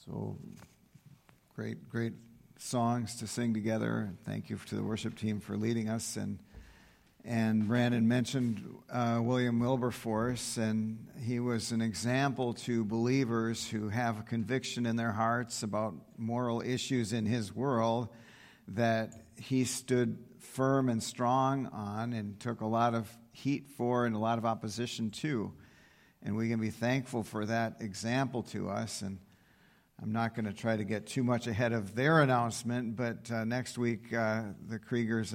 So great songs to sing together. Thank you to the worship team for leading us. And Brandon mentioned William Wilberforce, and he was an example to believers who have a conviction in their hearts about moral issues in his world that he stood firm and strong on and took a lot of heat for and a lot of opposition to. And we can be thankful for that example to us. And I'm not going to try to get too much ahead of their announcement, but next week the Kriegers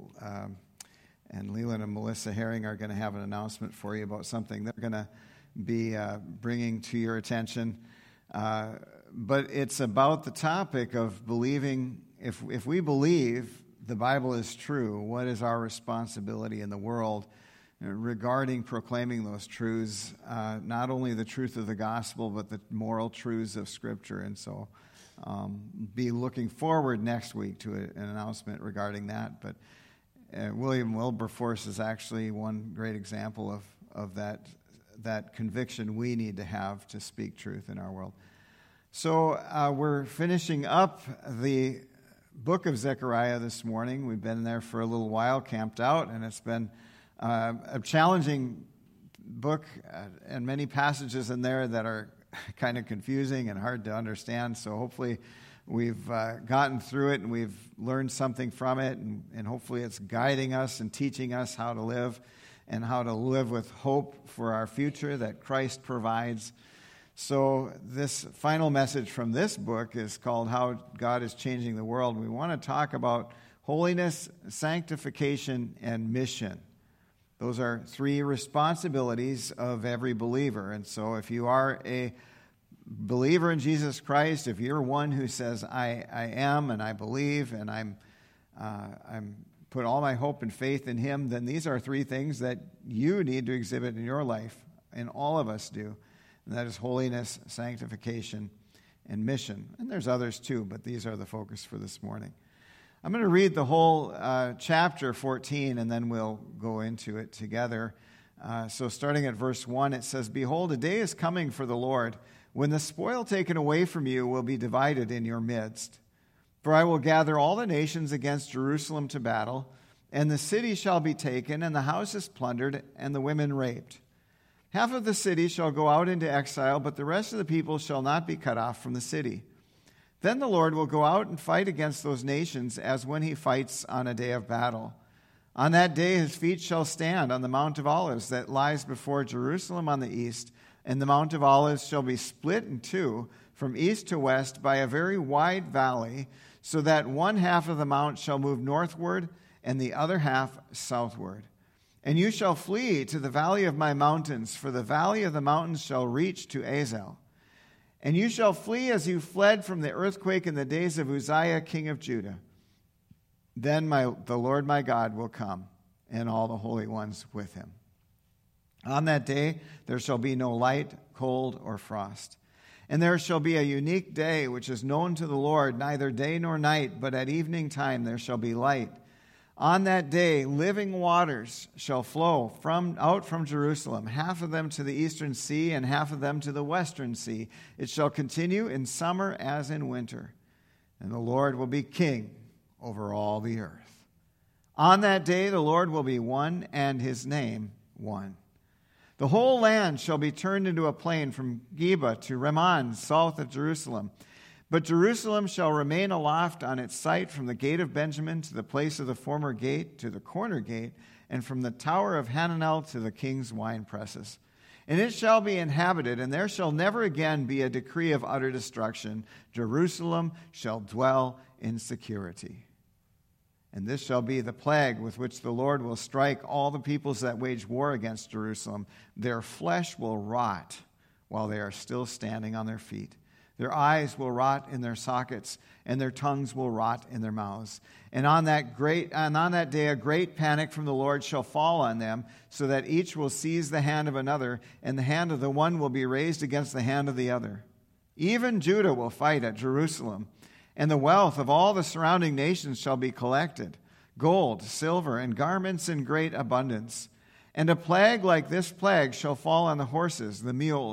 and Leland and Melissa Herring are going to have an announcement for you about something they're going to be bringing to your attention. But it's about the topic of believing. If we believe the Bible is true, what is our responsibility in the world regarding proclaiming those truths, not only the truth of the gospel, but the moral truths of Scripture? And so be looking forward next week to an announcement regarding that. But William Wilberforce is actually one great example of that conviction we need to have to speak truth in our world. So we're finishing up the book of Zechariah this morning. We've been there for a little while, camped out, and it's been a challenging book and many passages in there that are kind of confusing and hard to understand. So hopefully we've gotten through it and we've learned something from it, and hopefully it's guiding us and teaching us how to live and how to live with hope for our future that Christ provides. So this final message from this book is called How God is Changing the World. We want to talk about holiness, sanctification, and mission. Those are three responsibilities of every believer. And so if you are a believer in Jesus Christ, if you're one who says, I am and I believe and I'm put all my hope and faith in Him, then these are three things that you need to exhibit in your life, and all of us do. And that is holiness, sanctification, and mission. And there's others too, but these are the focus for this morning. I'm going to read the whole chapter 14, and then we'll go into it together. So starting at verse 1, it says, "Behold, a day is coming for the Lord, when the spoil taken away from you will be divided in your midst. For I will gather all the nations against Jerusalem to battle, and the city shall be taken, and the houses plundered, and the women raped. Half of the city shall go out into exile, but the rest of the people shall not be cut off from the city. Then the Lord will go out and fight against those nations as when He fights on a day of battle. On that day His feet shall stand on the Mount of Olives that lies before Jerusalem on the east, and the Mount of Olives shall be split in two from east to west by a very wide valley, so that one half of the mount shall move northward and the other half southward. And you shall flee to the valley of my mountains, for the valley of the mountains shall reach to Azel. And you shall flee as you fled from the earthquake in the days of Uzziah, king of Judah. Then the Lord my God will come, and all the holy ones with Him. On that day there shall be no light, cold, or frost. And there shall be a unique day which is known to the Lord, neither day nor night, but at evening time there shall be light. On that day living waters shall flow out from Jerusalem, half of them to the eastern sea and half of them to the western sea. It shall continue in summer as in winter. And the Lord will be king over all the earth. On that day the Lord will be one, and His name one. The whole land shall be turned into a plain from Geba to Rimmon, south of Jerusalem. But Jerusalem shall remain aloft on its site from the gate of Benjamin to the place of the former gate to the corner gate, and from the tower of Hananel to the king's wine presses. And it shall be inhabited, and there shall never again be a decree of utter destruction. Jerusalem shall dwell in security. And this shall be the plague with which the Lord will strike all the peoples that wage war against Jerusalem. Their flesh will rot while they are still standing on their feet. Their eyes will rot in their sockets, and their tongues will rot in their mouths. And on that day a great panic from the Lord shall fall on them, so that each will seize the hand of another, and the hand of the one will be raised against the hand of the other. Even Judah will fight at Jerusalem, and the wealth of all the surrounding nations shall be collected, gold, silver, and garments in great abundance. And a plague like this plague shall fall on the horses, the mules,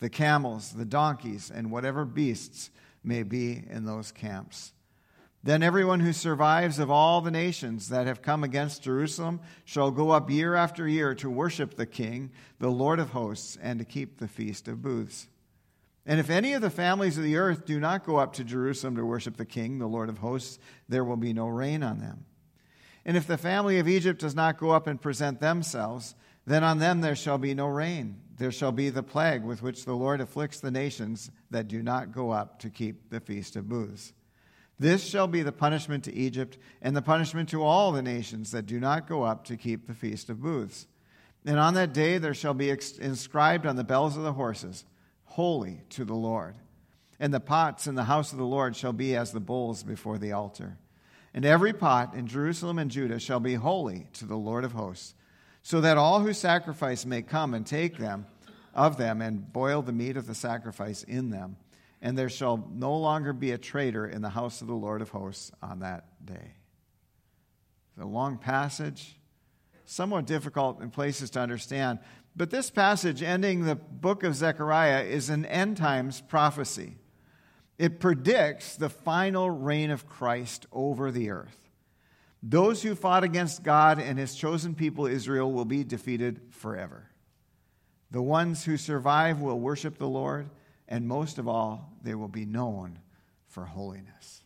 the camels, the donkeys, and whatever beasts may be in those camps. Then everyone who survives of all the nations that have come against Jerusalem shall go up year after year to worship the King, the Lord of hosts, and to keep the Feast of Booths. And if any of the families of the earth do not go up to Jerusalem to worship the King, the Lord of hosts, there will be no rain on them. And if the family of Egypt does not go up and present themselves, then on them there shall be no rain. There shall be the plague with which the Lord afflicts the nations that do not go up to keep the Feast of Booths. This shall be the punishment to Egypt and the punishment to all the nations that do not go up to keep the Feast of Booths. And on that day there shall be inscribed on the bells of the horses, Holy to the Lord. And the pots in the house of the Lord shall be as the bowls before the altar. And every pot in Jerusalem and Judah shall be holy to the Lord of hosts, so that all who sacrifice may come and take them of them and boil the meat of the sacrifice in them. And there shall no longer be a traitor in the house of the Lord of hosts on that day. It's a long passage, somewhat difficult in places to understand. But this passage ending the book of Zechariah is an end times prophecy. It predicts the final reign of Christ over the earth. Those who fought against God and his chosen people Israel will be defeated forever. The ones who survive will worship the Lord, and most of all, they will be known for holiness.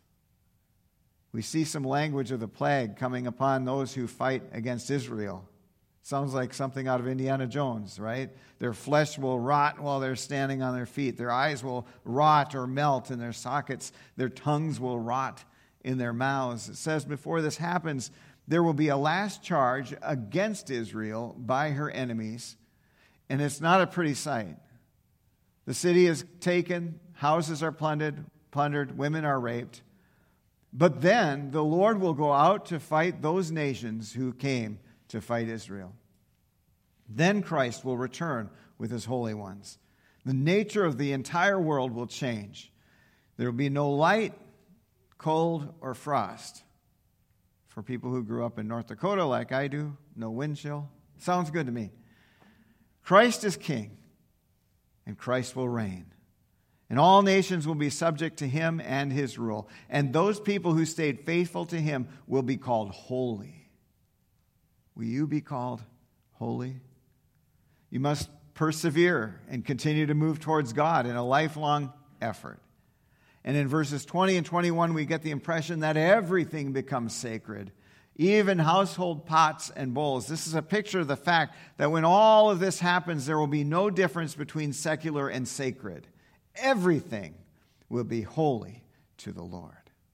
We see some language of the plague coming upon those who fight against Israel. Sounds like something out of Indiana Jones, right? Their flesh will rot while they're standing on their feet. Their eyes will rot or melt in their sockets. Their tongues will rot in their mouths. It says before this happens, there will be a last charge against Israel by her enemies, and it's not a pretty sight. The city is taken, houses are plundered, women are raped. But then the Lord will go out to fight those nations who came to fight Israel. Then Christ will return with his holy ones. The nature of the entire world will change. There will be no light, cold, or frost. For people who grew up in North Dakota like I do, no wind chill. Sounds good to me. Christ is king, and Christ will reign. And all nations will be subject to him and his rule. And those people who stayed faithful to him will be called holy. Will you be called holy? You must persevere and continue to move towards God in a lifelong effort. And in verses 20 and 21, we get the impression that everything becomes sacred, even household pots and bowls. This is a picture of the fact that when all of this happens, there will be no difference between secular and sacred. Everything will be holy to the Lord.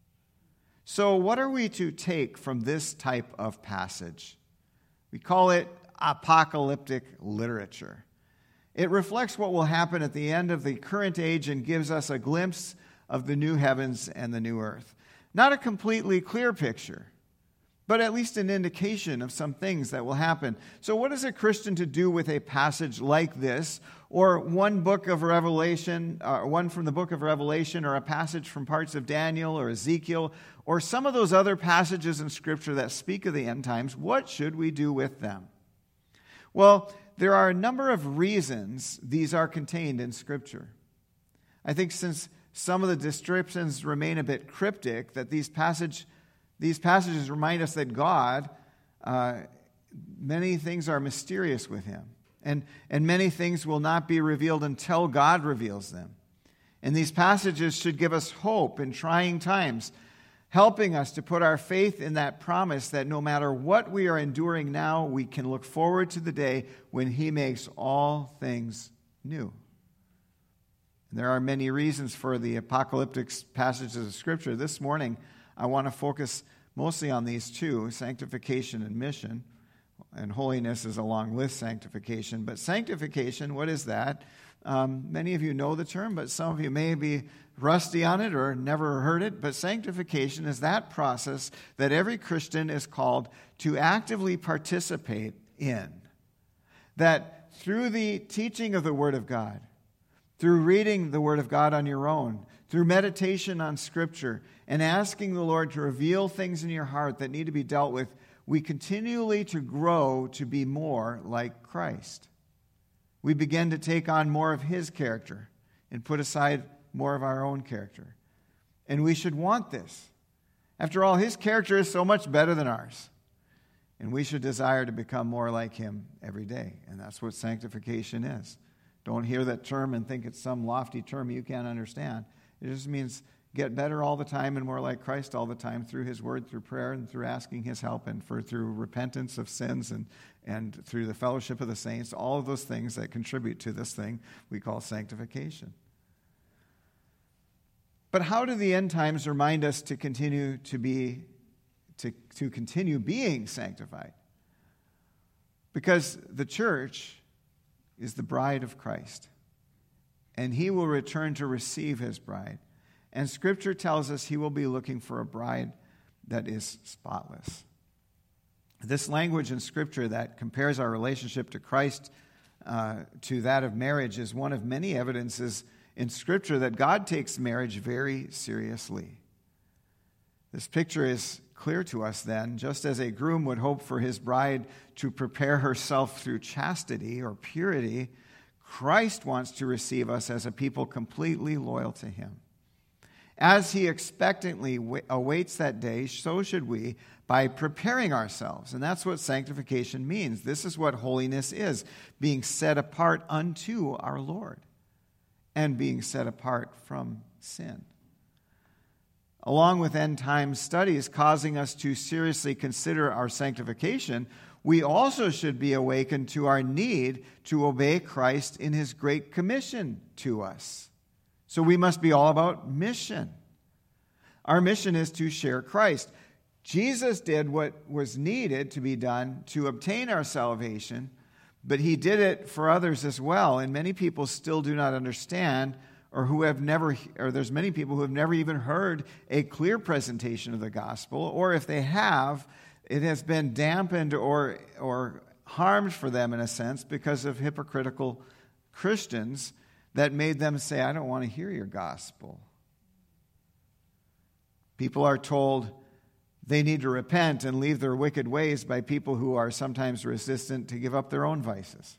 So what are we to take from this type of passage? We call it apocalyptic literature. It reflects what will happen at the end of the current age and gives us a glimpse of the new heavens and the new earth. Not a completely clear picture, but at least an indication of some things that will happen. So what is a Christian to do with a passage like this, or one book of Revelation, one from the book of Revelation, or a passage from parts of Daniel or Ezekiel, or some of those other passages in Scripture that speak of the end times? What should we do with them? Well, there are a number of reasons these are contained in Scripture. I think since some of the descriptions remain a bit cryptic, that these passages remind us that God, many things are mysterious with him. And many things will not be revealed until God reveals them. And these passages should give us hope in trying times, helping us to put our faith in that promise that no matter what we are enduring now, we can look forward to the day when he makes all things new. And there are many reasons for the apocalyptic passages of Scripture. This morning, I want to focus mostly on these two, sanctification and mission. And holiness is along with sanctification. But sanctification, what is that? Many of you know the term, but some of you may be rusty on it or never heard it. But sanctification is that process that every Christian is called to actively participate in. That through the teaching of the Word of God, through reading the Word of God on your own, through meditation on Scripture, and asking the Lord to reveal things in your heart that need to be dealt with, we continually to grow to be more like Christ. We begin to take on more of His character and put aside more of our own character. And we should want this. After all, His character is so much better than ours. And we should desire to become more like Him every day. And that's what sanctification is. Don't hear that term and think it's some lofty term you can't understand. It just means get better all the time and more like Christ all the time through His Word, through prayer, and through asking His help, and through repentance of sins and through the fellowship of the saints, all of those things that contribute to this thing we call sanctification. But how do the end times remind us to continue to continue being sanctified? Because the church is the bride of Christ, and He will return to receive His bride. And Scripture tells us He will be looking for a bride that is spotless. This language in Scripture that compares our relationship to Christ to that of marriage is one of many evidences in Scripture that God takes marriage very seriously. This picture is clear to us then, just as a groom would hope for his bride to prepare herself through chastity or purity, Christ wants to receive us as a people completely loyal to Him. As He expectantly awaits that day, so should we by preparing ourselves. And that's what sanctification means. This is what holiness is, being set apart unto our Lord and being set apart from sin. Along with end time studies causing us to seriously consider our sanctification, we also should be awakened to our need to obey Christ in His great commission to us. So we must be all about mission. Our mission is to share Christ. Jesus did what was needed to be done to obtain our salvation, but He did it for others as well. And many people still do not understand, or there's many people who have never even heard a clear presentation of the gospel, or if they have, it has been dampened or harmed for them in a sense because of hypocritical Christians that made them say, I don't want to hear your gospel. People are told they need to repent and leave their wicked ways by people who are sometimes resistant to give up their own vices.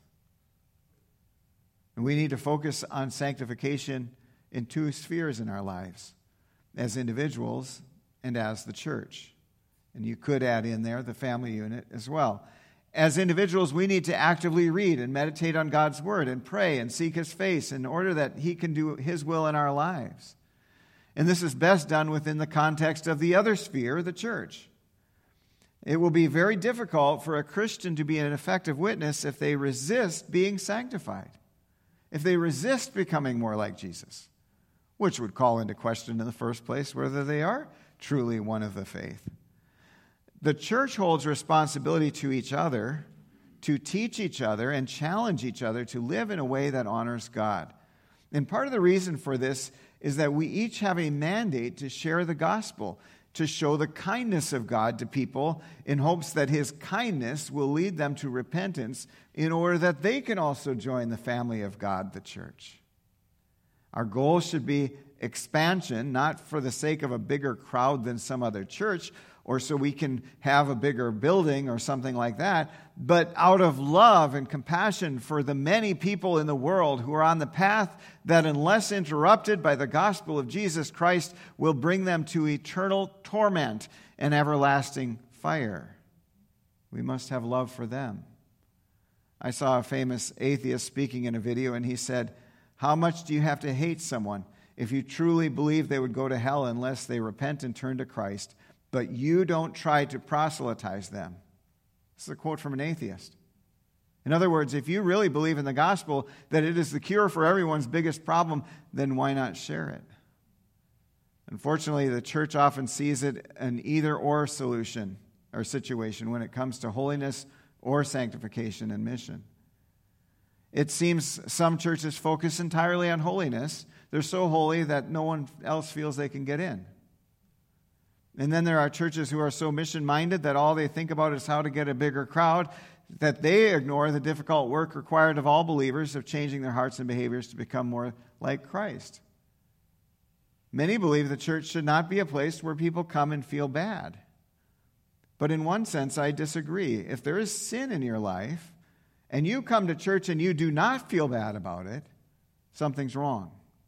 And we need to focus on sanctification in two spheres in our lives, as individuals and as the church. And you could add in there the family unit as well. As individuals, we need to actively read and meditate on God's Word and pray and seek His face in order that He can do His will in our lives. And this is best done within the context of the other sphere, the church. It will be very difficult for a Christian to be an effective witness if they resist being sanctified, if they resist becoming more like Jesus, which would call into question in the first place whether they are truly one of the faith. The church holds responsibility to each other, to teach each other and challenge each other to live in a way that honors God. And part of the reason for this is that we each have a mandate to share the gospel, to show the kindness of God to people in hopes that His kindness will lead them to repentance in order that they can also join the family of God, the church. Our goal should be expansion, not for the sake of a bigger crowd than some other church, or so we can have a bigger building or something like that, but out of love and compassion for the many people in the world who are on the path that, unless interrupted by the gospel of Jesus Christ, will bring them to eternal torment and everlasting fire. We must have love for them. I saw a famous atheist speaking in a video, and he said, "How much do you have to hate someone if you truly believe they would go to hell unless they repent and turn to Christ, but you don't try to proselytize them?" This is a quote from an atheist. In other words, if you really believe in the gospel that it is the cure for everyone's biggest problem, then why not share it? Unfortunately, the church often sees it an either-or solution or situation when it comes to holiness or sanctification and mission. It seems some churches focus entirely on holiness. They're so holy that no one else feels they can get in. And then there are churches who are so mission-minded that all they think about is how to get a bigger crowd, that they ignore the difficult work required of all believers of changing their hearts and behaviors to become more like Christ. Many believe the church should not be a place where people come and feel bad. But in one sense, I disagree. If there is sin in your life, and you come to church and you do not feel bad about it, something's wrong.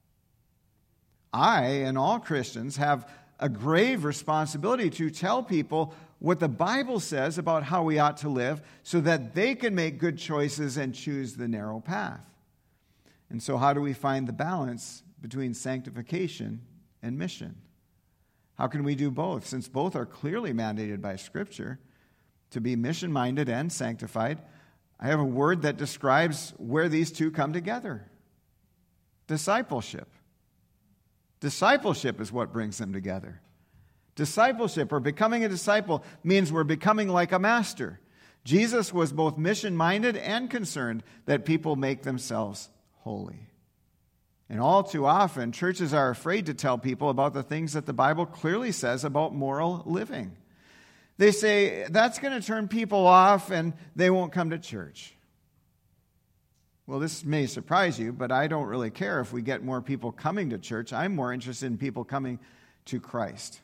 I and all Christians have a grave responsibility to tell people what the Bible says about how we ought to live so that they can make good choices and choose the narrow path. And so how do we find the balance between sanctification and mission? How can we do both, since both are clearly mandated by Scripture to be mission-minded and sanctified? I have a word that describes where these two come together. Discipleship. Discipleship is what brings them together. Discipleship, or becoming a disciple, means we're becoming like a master. Jesus was both mission-minded and concerned that people make themselves holy. And all too often, churches are afraid to tell people about the things that the Bible clearly says about moral living. They say, that's going to turn people off and they won't come to church. Well, this may surprise you, but I don't really care if we get more people coming to church. I'm more interested in people coming to Christ.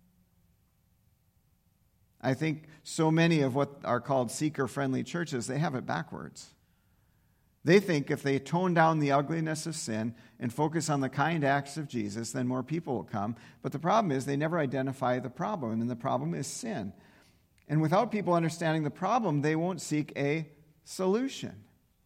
I think so many of what are called seeker-friendly churches, they have it backwards. They think if they tone down the ugliness of sin and focus on the kind acts of Jesus, then more people will come. But the problem is they never identify the problem, and the problem is sin. And without people understanding the problem, they won't seek a solution.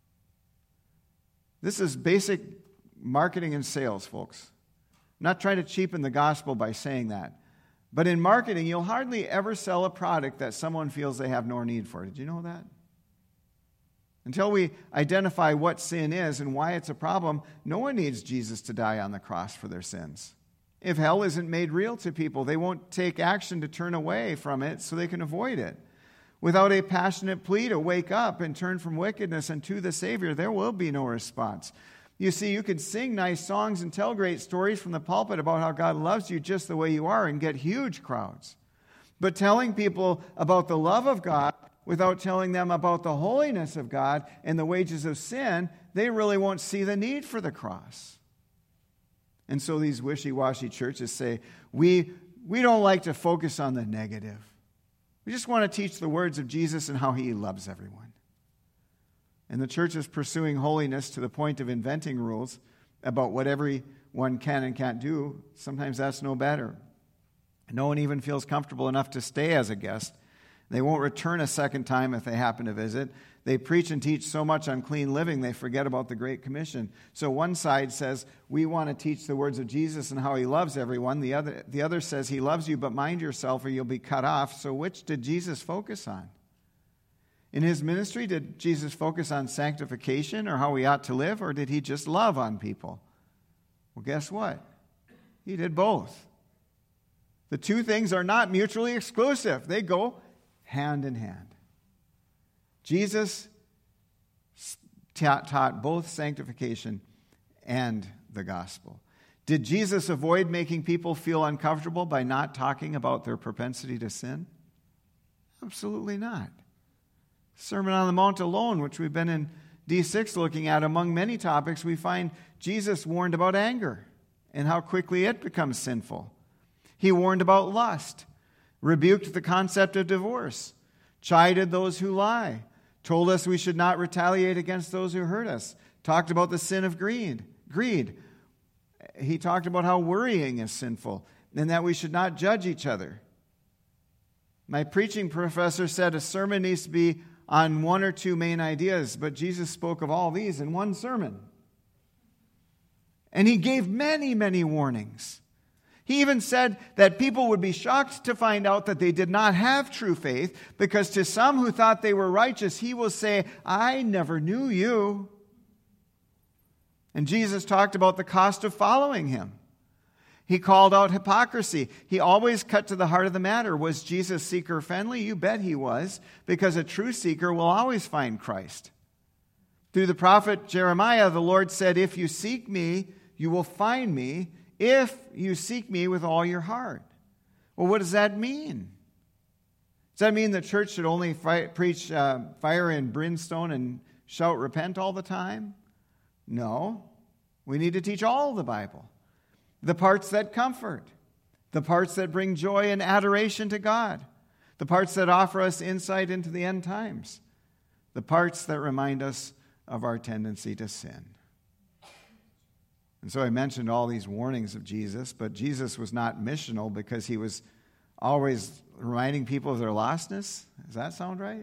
This is basic marketing and sales, folks. I'm not trying to cheapen the gospel by saying that. But in marketing, you'll hardly ever sell a product that someone feels they have no need for. Did you know that? Until we identify what sin is and why it's a problem, no one needs Jesus to die on the cross for their sins. If hell isn't made real to people, they won't take action to turn away from it so they can avoid it. Without a passionate plea to wake up and turn from wickedness and to the Savior, there will be no response. You see, you can sing nice songs and tell great stories from the pulpit about how God loves you just the way you are and get huge crowds. But telling people about the love of God without telling them about the holiness of God and the wages of sin, they really won't see the need for the cross. And so these wishy-washy churches say, we don't like to focus on the negative. We just want to teach the words of Jesus and how he loves everyone. And the church is pursuing holiness to the point of inventing rules about what everyone can and can't do. Sometimes that's no better. No one even feels comfortable enough to stay as a guest. They won't return a second time if they happen to visit. They preach and teach so much on clean living, they forget about the Great Commission. So one side says, we want to teach the words of Jesus and how he loves everyone. The other says, he loves you, but mind yourself or you'll be cut off. So which did Jesus focus on? In his ministry, did Jesus focus on sanctification or how we ought to live, or did he just love on people? Well, guess what? He did both. The two things are not mutually exclusive. They go hand in hand. Jesus taught both sanctification and the gospel. Did Jesus avoid making people feel uncomfortable by not talking about their propensity to sin? Absolutely not. Sermon on the Mount alone, which we've been in D6 looking at, among many topics, we find Jesus warned about anger and how quickly it becomes sinful. He warned about lust, rebuked the concept of divorce, chided those who lie, told us we should not retaliate against those who hurt us, talked about the sin of greed. He talked about how worrying is sinful and that we should not judge each other. My preaching professor said a sermon needs to be on one or two main ideas, but Jesus spoke of all these in one sermon. And he gave many, many warnings. He even said that people would be shocked to find out that they did not have true faith, because to some who thought they were righteous, he will say, I never knew you. And Jesus talked about the cost of following him. He called out hypocrisy. He always cut to the heart of the matter. Was Jesus seeker-friendly? You bet he was, because a true seeker will always find Christ. Through the prophet Jeremiah, the Lord said, if you seek me, you will find me, if you seek me with all your heart. Well, what does that mean? Does that mean the church should only preach fire and brimstone and shout repent all the time? No. We need to teach all the Bible. The parts that comfort, the parts that bring joy and adoration to God, the parts that offer us insight into the end times, the parts that remind us of our tendency to sin. And so I mentioned all these warnings of Jesus, but Jesus was not missional because he was always reminding people of their lostness. Does that sound right?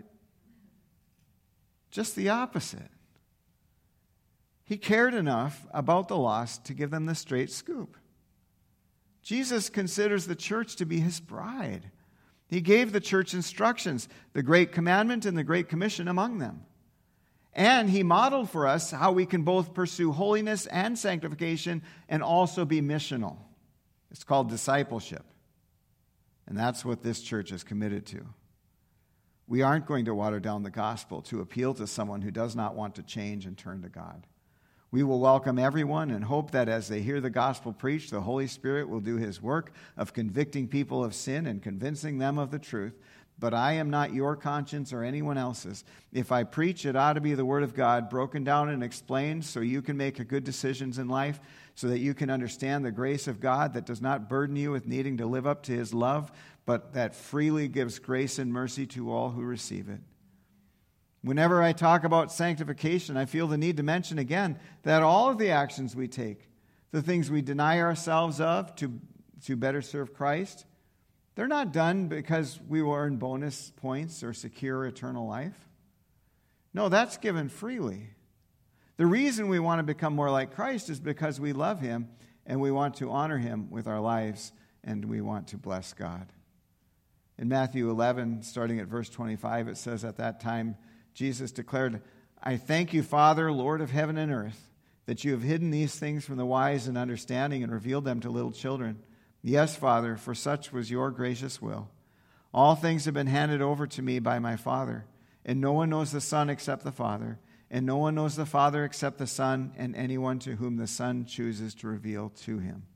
Just the opposite. He cared enough about the lost to give them the straight scoop. Jesus considers the church to be his bride. He gave the church instructions, the Great Commandment and the Great Commission among them. And he modeled for us how we can both pursue holiness and sanctification and also be missional. It's called discipleship. And that's what this church is committed to. We aren't going to water down the gospel to appeal to someone who does not want to change and turn to God. We will welcome everyone and hope that as they hear the gospel preached, the Holy Spirit will do his work of convicting people of sin and convincing them of the truth. But I am not your conscience or anyone else's. If I preach, it ought to be the Word of God, broken down and explained so you can make good decisions in life, so that you can understand the grace of God that does not burden you with needing to live up to his love, but that freely gives grace and mercy to all who receive it. Whenever I talk about sanctification, I feel the need to mention again that all of the actions we take, the things we deny ourselves of to better serve Christ, they're not done because we will earn bonus points or secure eternal life. No, that's given freely. The reason we want to become more like Christ is because we love him and we want to honor him with our lives and we want to bless God. In Matthew 11, starting at verse 25, it says, "At that time Jesus declared, 'I thank you, Father, Lord of heaven and earth, that you have hidden these things from the wise and understanding and revealed them to little children. Yes, Father, for such was your gracious will. All things have been handed over to me by my Father, and no one knows the Son except the Father, and no one knows the Father except the Son, and anyone to whom the Son chooses to reveal to him.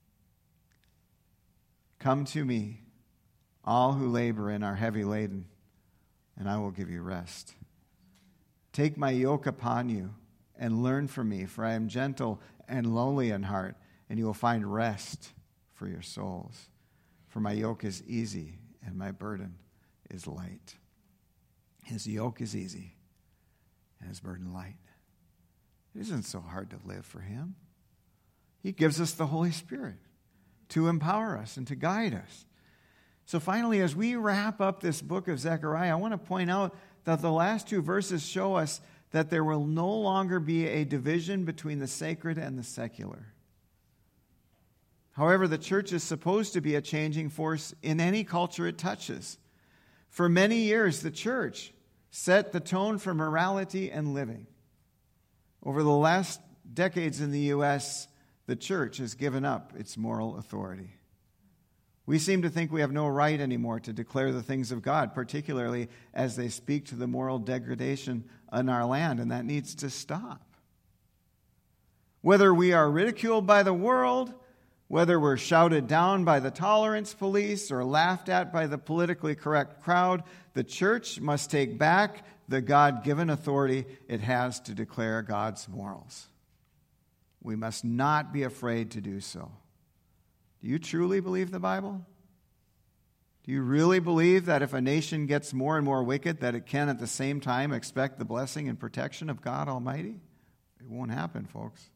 Come to me, all who labor and are heavy laden, and I will give you rest. Take my yoke upon you and learn from me, for I am gentle and lowly in heart, and you will find rest for your souls. For my yoke is easy and my burden is light.'" His yoke is easy and his burden light. It isn't so hard to live for him. He gives us the Holy Spirit to empower us and to guide us. So finally, as we wrap up this book of Zechariah, I want to point out that the last two verses show us that there will no longer be a division between the sacred and the secular. However, the church is supposed to be a changing force in any culture it touches. For many years, the church set the tone for morality and living. Over the last decades in the U.S., the church has given up its moral authority. We seem to think we have no right anymore to declare the things of God, particularly as they speak to the moral degradation in our land, and that needs to stop. Whether we are ridiculed by the world, whether we're shouted down by the tolerance police or laughed at by the politically correct crowd, the church must take back the God-given authority it has to declare God's morals. We must not be afraid to do so. Do you truly believe the Bible? Do you really believe that if a nation gets more and more wicked, that it can at the same time expect the blessing and protection of God Almighty? It won't happen, folks.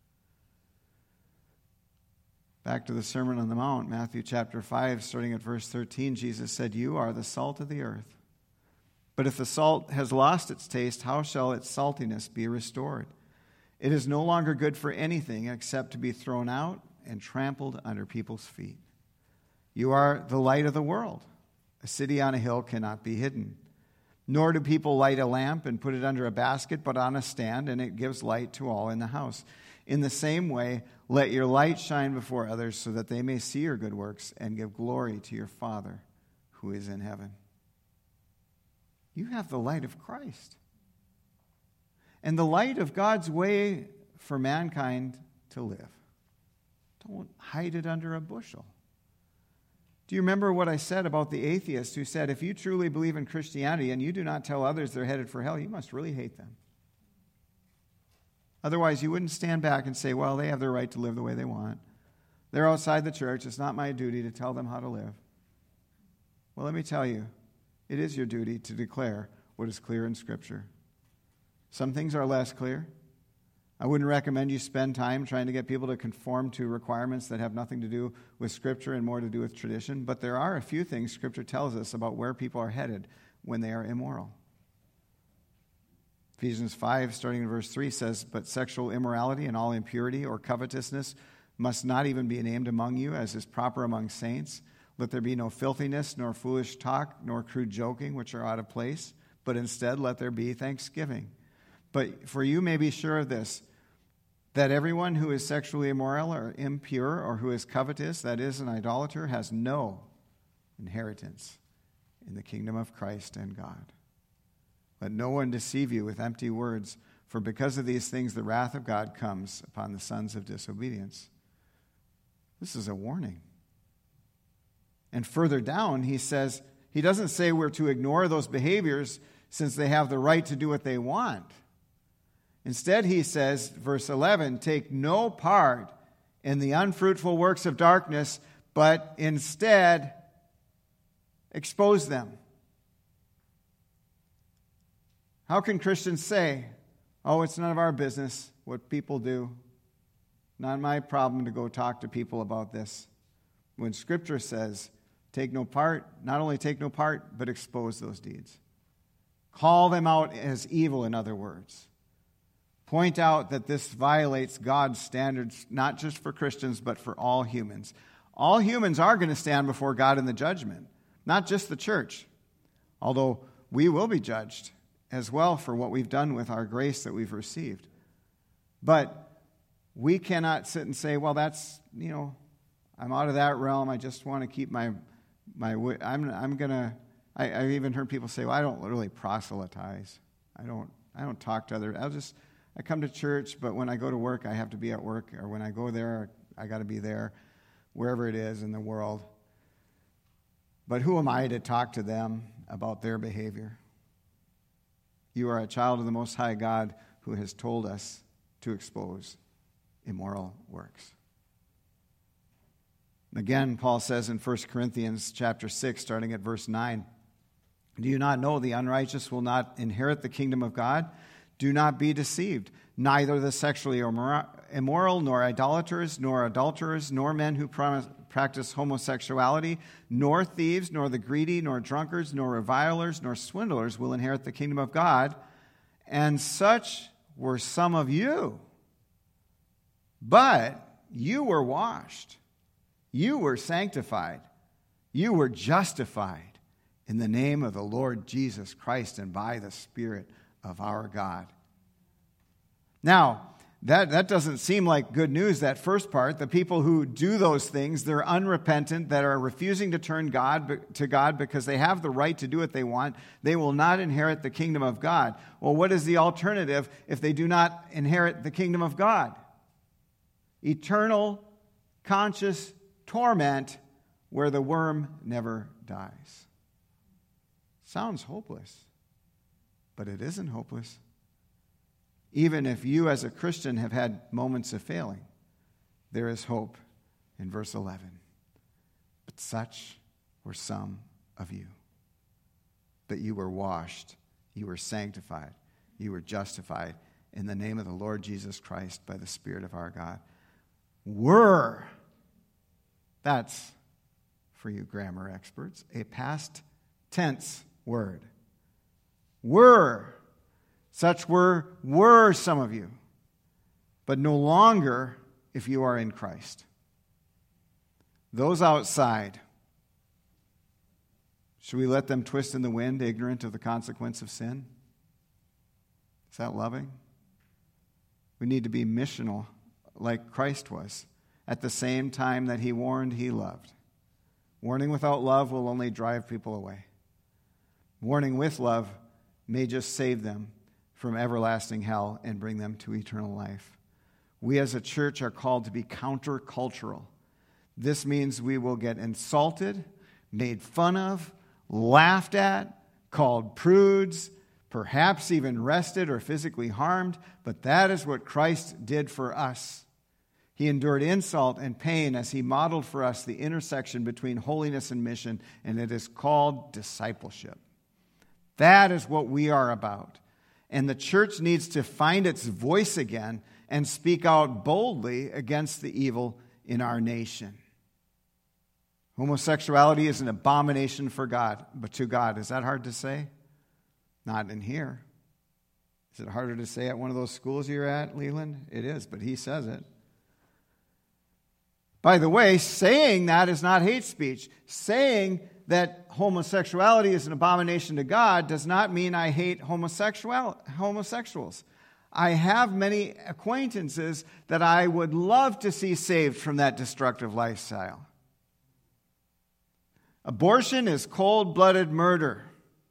Back to the Sermon on the Mount, Matthew chapter 5, starting at verse 13, Jesus said, "You are the salt of the earth. But if the salt has lost its taste, how shall its saltiness be restored? It is no longer good for anything except to be thrown out and trampled under people's feet. You are the light of the world. A city on a hill cannot be hidden. Nor do people light a lamp and put it under a basket, but on a stand, and it gives light to all in the house. In the same way, let your light shine before others so that they may see your good works and give glory to your Father who is in heaven." You have the light of Christ and the light of God's way for mankind to live. Don't hide it under a bushel. Do you remember what I said about the atheist who said, if you truly believe in Christianity and you do not tell others they're headed for hell, you must really hate them. Otherwise, you wouldn't stand back and say, well, they have their right to live the way they want. They're outside the church. It's not my duty to tell them how to live. Well, let me tell you, it is your duty to declare what is clear in Scripture. Some things are less clear. I wouldn't recommend you spend time trying to get people to conform to requirements that have nothing to do with Scripture and more to do with tradition. But there are a few things Scripture tells us about where people are headed when they are immoral. Ephesians 5, starting in verse 3, says, "But sexual immorality and all impurity or covetousness must not even be named among you, as is proper among saints. Let there be no filthiness, nor foolish talk, nor crude joking, which are out of place, but instead let there be thanksgiving. But for you may be sure of this, that everyone who is sexually immoral or impure or who is covetous, that is, an idolater, has no inheritance in the kingdom of Christ and God. Let no one deceive you with empty words, for because of these things the wrath of God comes upon the sons of disobedience." This is a warning. And further down, he says, he doesn't say we're to ignore those behaviors since they have the right to do what they want. Instead, he says, verse 11, "Take no part in the unfruitful works of darkness, but instead expose them." How can Christians say, "Oh, it's none of our business what people do. Not my problem to go talk to people about this," when Scripture says, take no part, not only take no part, but expose those deeds. Call them out as evil, in other words. Point out that this violates God's standards, not just for Christians, but for all humans. All humans are going to stand before God in the judgment, not just the church, although we will be judged as well for what we've done with our grace that we've received. But we cannot sit and say, well, that's, I'm out of that realm. I just want to keep I've even heard people say, well, I don't really proselytize. I don't talk to others. I come to church, but when I go to work, I have to be at work, or when I go there, I got to be there, wherever it is in the world. But who am I to talk to them about their behavior? You are a child of the Most High God who has told us to expose immoral works. Again, Paul says in 1 Corinthians chapter 6, starting at verse 9, "Do you not know the unrighteous will not inherit the kingdom of God? Do not be deceived. Neither the sexually immoral, nor idolaters, nor adulterers, nor men who practice homosexuality, nor thieves, nor the greedy, nor drunkards, nor revilers, nor swindlers will inherit the kingdom of God. And such were some of you. But you were washed. You were sanctified. You were justified in the name of the Lord Jesus Christ and by the Spirit of our God." Now, that doesn't seem like good news, that first part. The people who do those things, they're unrepentant, that are refusing to turn to God because they have the right to do what they want. They will not inherit the kingdom of God. Well, what is the alternative if they do not inherit the kingdom of God? Eternal, conscious torment where the worm never dies. Sounds hopeless, but it isn't hopeless. Even if you as a Christian have had moments of failing, there is hope in verse 11. "But such were some of you. But you were washed, you were sanctified, you were justified in the name of the Lord Jesus Christ by the Spirit of our God." Were, that's, for you grammar experts, a past tense word. Were. Such were some of you, but no longer if you are in Christ. Those outside, should we let them twist in the wind, ignorant of the consequence of sin? Is that loving? We need to be missional like Christ was. At the same time that he warned, he loved. Warning without love will only drive people away. Warning with love may just save them from everlasting hell and bring them to eternal life. We as a church are called to be countercultural. This means we will get insulted, made fun of, laughed at, called prudes, perhaps even arrested or physically harmed, but that is what Christ did for us. He endured insult and pain as he modeled for us the intersection between holiness and mission, and it is called discipleship. That is what we are about. And the church needs to find its voice again and speak out boldly against the evil in our nation. Homosexuality is an abomination for God, but to God. Is that hard to say? Not in here. Is it harder to say at one of those schools you're at, Leland? It is, but he says it. By the way, saying that is not hate speech. Saying that homosexuality is an abomination to God does not mean I hate homosexuals. I have many acquaintances that I would love to see saved from that destructive lifestyle. Abortion is cold-blooded murder.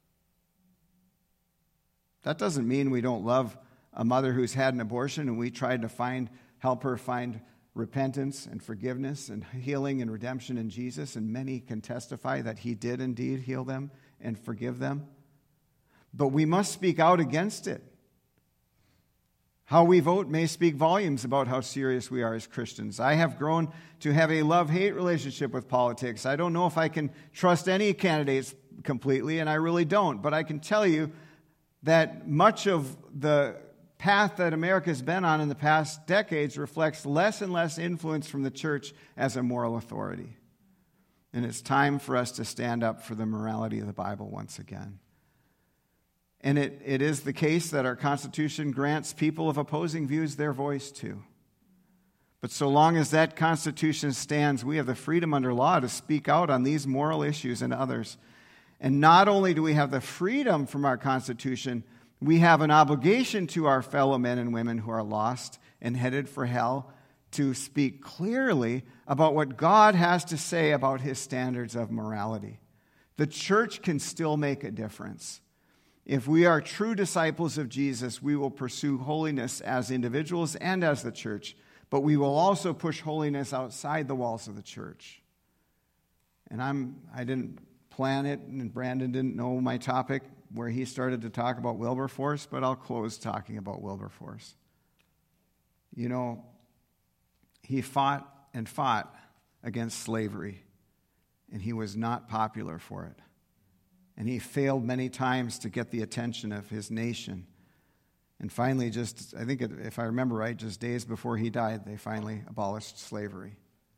That doesn't mean we don't love a mother who's had an abortion and we try to help her find repentance and forgiveness and healing and redemption in Jesus, and many can testify that he did indeed heal them and forgive them. But we must speak out against it. How we vote may speak volumes about how serious we are as Christians. I have grown to have a love-hate relationship with politics. I don't know if I can trust any candidates completely, and I really don't. But I can tell you that much of the path that America has been on in the past decades reflects less and less influence from the church as a moral authority. And it's time for us to stand up for the morality of the Bible once again. And it is the case that our Constitution grants people of opposing views their voice too. But so long as that Constitution stands, we have the freedom under law to speak out on these moral issues and others. And not only do we have the freedom from our Constitution, we have an obligation to our fellow men and women who are lost and headed for hell to speak clearly about what God has to say about his standards of morality. The church can still make a difference. If we are true disciples of Jesus, we will pursue holiness as individuals and as the church, but we will also push holiness outside the walls of the church. And I didn't plan it, and Brandon didn't know my topic where he started to talk about Wilberforce, but I'll close talking about Wilberforce. You know, he fought and fought against slavery, and he was not popular for it. And he failed many times to get the attention of his nation. And finally, I think if I remember right, just days before he died, they finally abolished slavery.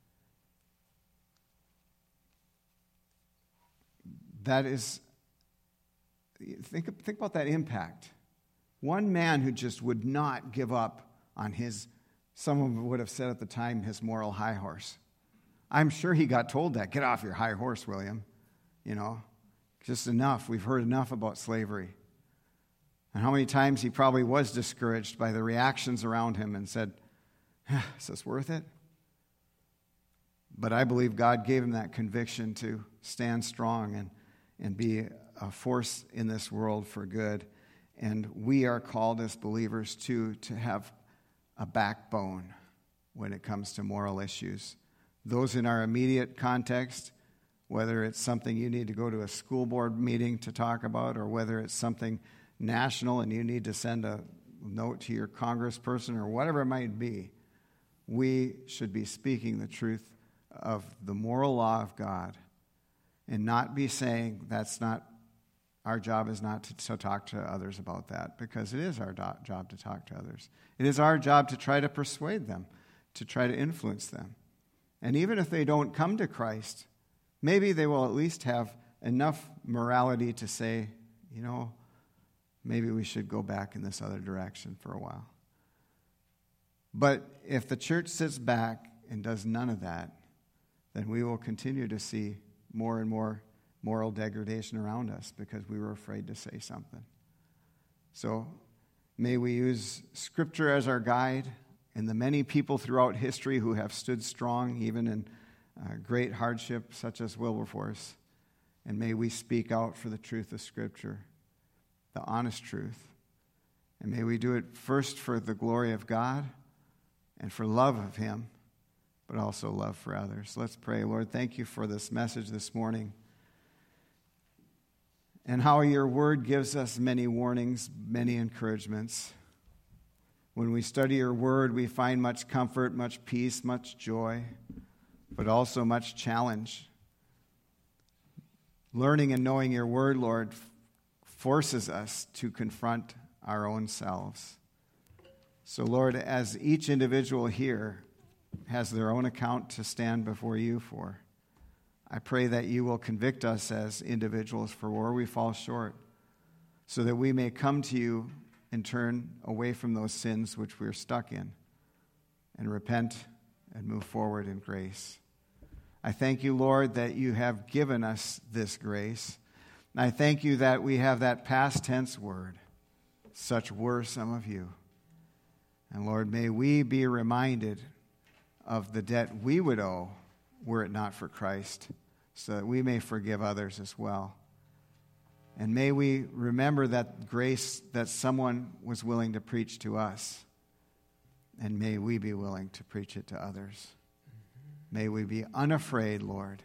That is, think about that impact. One man who just would not give up on someone would have said at the time, his moral high horse. I'm sure he got told that. Get off your high horse, William. You know. Just enough. We've heard enough about slavery. And how many times he probably was discouraged by the reactions around him and said, is this worth it? But I believe God gave him that conviction to stand strong and be a force in this world for good. And we are called as believers to have a backbone when it comes to moral issues. Those in our immediate context, whether it's something you need to go to a school board meeting to talk about, or whether it's something national and you need to send a note to your congressperson or whatever it might be, we should be speaking the truth of the moral law of God and not be saying our job is not to talk to others about that, because it is our job to talk to others. It is our job to try to persuade them, to try to influence them. And even if they don't come to Christ, maybe they will at least have enough morality to say, maybe we should go back in this other direction for a while. But if the church sits back and does none of that, then we will continue to see more and more moral degradation around us because we were afraid to say something. So may we use Scripture as our guide, and the many people throughout history who have stood strong even in great hardship such as Wilberforce, and may we speak out for the truth of Scripture, the honest truth, and may we do it first for the glory of God and for love of Him, but also love for others. Let's pray. Lord, thank you for this message this morning and how your word gives us many warnings, many encouragements. When we study your word, we find much comfort, much peace, much joy, but also much challenge. Learning and knowing your word, Lord, forces us to confront our own selves. So, Lord, as each individual here has their own account to stand before you for, I pray that you will convict us as individuals for where we fall short, so that we may come to you and turn away from those sins which we're stuck in and repent and move forward in grace. I thank you, Lord, that you have given us this grace. And I thank you that we have that past tense word, such were some of you. And Lord, may we be reminded of the debt we would owe were it not for Christ, so that we may forgive others as well. And may we remember that grace that someone was willing to preach to us, and may we be willing to preach it to others. May we be unafraid, Lord.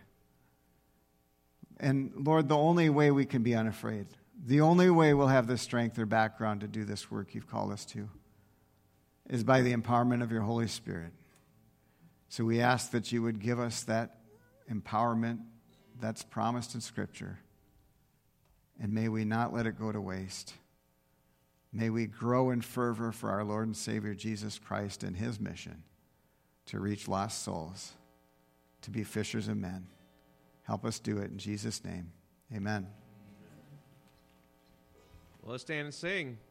And Lord, the only way we can be unafraid, the only way we'll have the strength or background to do this work you've called us to, is by the empowerment of your Holy Spirit. So we ask that you would give us that empowerment that's promised in Scripture. And may we not let it go to waste. May we grow in fervor for our Lord and Savior Jesus Christ and his mission to reach lost souls, to be fishers of men. Help us do it in Jesus' name. Amen. Well, let's stand and sing.